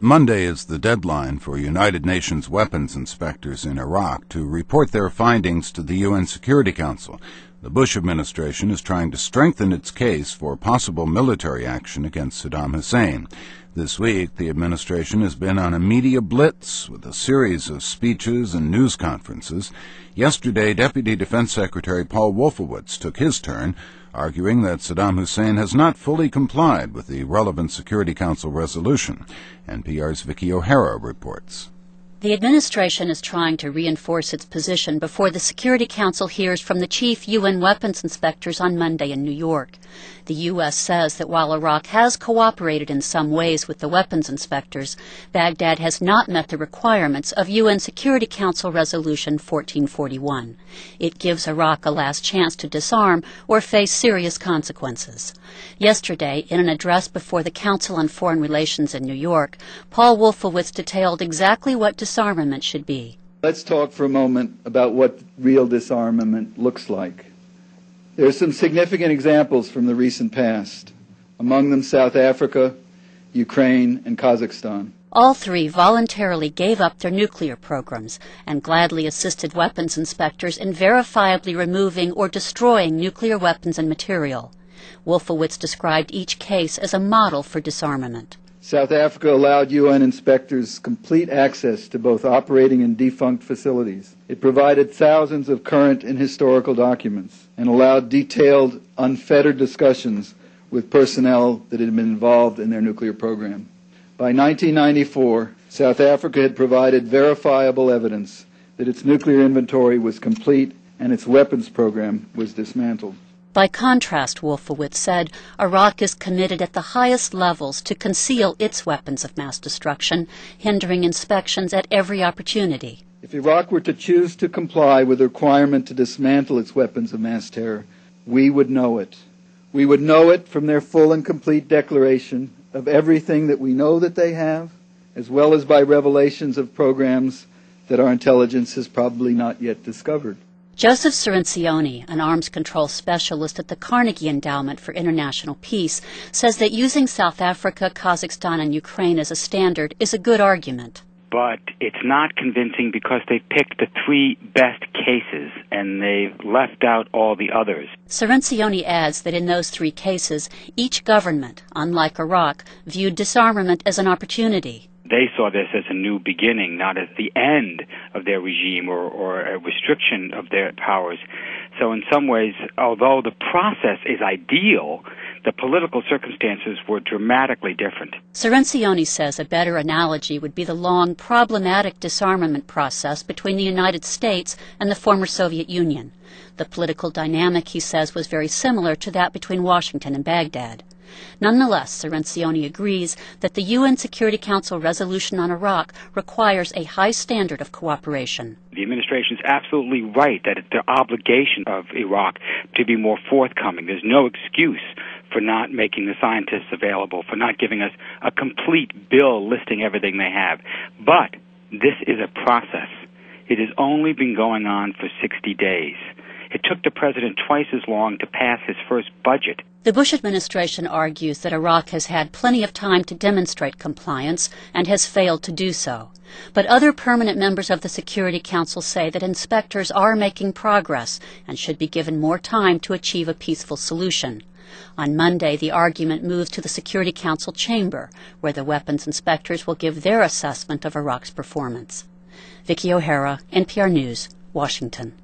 Monday is the deadline for United Nations weapons inspectors in Iraq to report their findings to the UN Security Council. The Bush administration is trying to strengthen its case for possible military action against Saddam Hussein. This week, the administration has been on a media blitz with a series of speeches and news conferences. Yesterday, Deputy Defense Secretary Paul Wolfowitz took his turn, arguing that Saddam Hussein has not fully complied with the relevant Security Council resolution. NPR's Vicky O'Hara reports. The administration is trying to reinforce its position before the Security Council hears from the chief UN weapons inspectors on Monday in New York. The U.S. says that while Iraq has cooperated in some ways with the weapons inspectors, Baghdad has not met the requirements of UN Security Council Resolution 1441. It gives Iraq a last chance to disarm or face serious consequences. Yesterday, in an address before the Council on Foreign Relations in New York, Paul Wolfowitz detailed exactly what disarmament should be. Let's talk for a moment about what real disarmament looks like. There are some significant examples from the recent past, among them South Africa, Ukraine, and Kazakhstan. All three voluntarily gave up their nuclear programs and gladly assisted weapons inspectors in verifiably removing or destroying nuclear weapons and material. Wolfowitz described each case as a model for disarmament. South Africa allowed UN inspectors complete access to both operating and defunct facilities. It provided thousands of current and historical documents and allowed detailed, unfettered discussions with personnel that had been involved in their nuclear program. By 1994, South Africa had provided verifiable evidence that its nuclear inventory was complete and its weapons program was dismantled. By contrast, Wolfowitz said, Iraq is committed at the highest levels to conceal its weapons of mass destruction, hindering inspections at every opportunity. If Iraq were to choose to comply with the requirement to dismantle its weapons of mass terror, we would know it. We would know it from their full and complete declaration of everything that we know that they have, as well as by revelations of programs that our intelligence has probably not yet discovered. Joseph Cirincione, an arms control specialist at the Carnegie Endowment for International Peace, says that using South Africa, Kazakhstan, and Ukraine as a standard is a good argument. But it's not convincing because they picked the three best cases and they've left out all the others. Cirincione adds that in those three cases, each government, unlike Iraq, viewed disarmament as an opportunity. They saw this as a new beginning, not as the end of their regime or a restriction of their powers. So in some ways, although the process is ideal, the political circumstances were dramatically different. Cirincione says a better analogy would be the long, problematic disarmament process between the United States and the former Soviet Union. The political dynamic, he says, was very similar to that between Washington and Baghdad. Nonetheless, Cirincione agrees that the UN Security Council resolution on Iraq requires a high standard of cooperation. The administration is absolutely right that it's the obligation of Iraq to be more forthcoming. There's no excuse for not making the scientists available, for not giving us a complete bill listing everything they have. But this is a process. It has only been going on for 60 days. It took the president twice as long to pass his first budget. The Bush administration argues that Iraq has had plenty of time to demonstrate compliance and has failed to do so. But other permanent members of the Security Council say that inspectors are making progress and should be given more time to achieve a peaceful solution. On Monday, the argument moves to the Security Council chamber, where the weapons inspectors will give their assessment of Iraq's performance. Vicky O'Hara, NPR News, Washington.